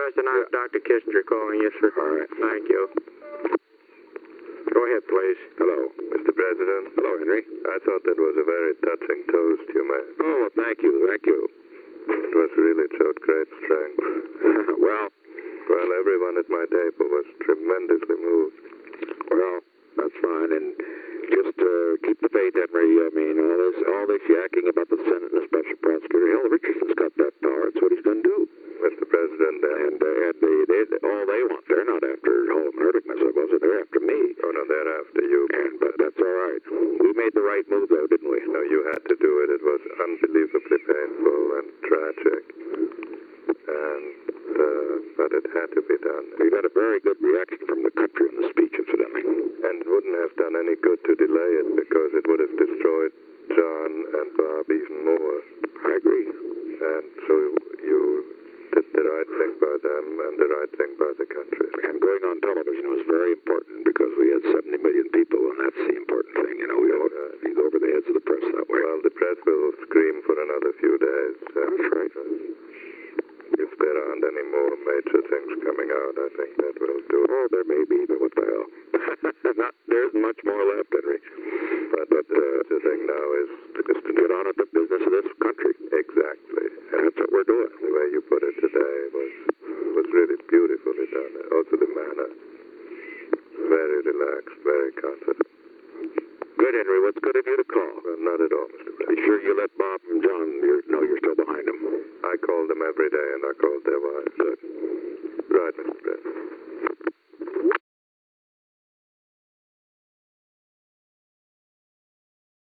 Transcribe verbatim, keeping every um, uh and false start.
President, I have Doctor Kissinger calling. Yes, sir. All right. Thank you. Go ahead, please. Hello, Mister President. Hello, Henry. I thought that was a very touching toast you made. Oh, thank you, thank you. It was really showed great strength. well, Well, everyone at my table was tremendously moved. well, that's fine. And just uh, keep the faith, Henry. I mean, all this, all this yakking about the Senate and the special prosecutor. Hell, Richardson's got that power. That's what he's going to do. Mister President, uh, And, uh, and they, they, all they want, they're not after Holm Hurtigmas, was it? They're after me. oh no, they're after you. And, but that's all right. We made the right move, though, didn't we? No, you had to do it. It was unbelievably painful and tragic. And, uh, but it had to be done. We got a very good reaction from the country on the speech, incidentally. And it wouldn't have done any good to delay it because it would have destroyed John and Bob even more. I agree. And so you did the right thing by them and the right thing by the country. And going on television was very important because we had seventy million people, and that's the important thing. You know, we all you go over the heads of the press that way. Well, the press will scream for another few days. Uh, That's right. If there aren't any more major things coming out, I think that will do it. Oh, there may be, but what the hell? Not, there's much more left, Henry. But, but uh, the thing now is Just to get on at the business of this country. exactly. And that's what we're doing. The way you put it today was was really beautifully done. Also the manner. Very relaxed, very confident. Good, Henry. What's good of you to call? Well, not at all, Mister Be President. sure you let Bob and John you're, know you're still behind them. I called them every day and I called their wives. Good. Right, Mister President.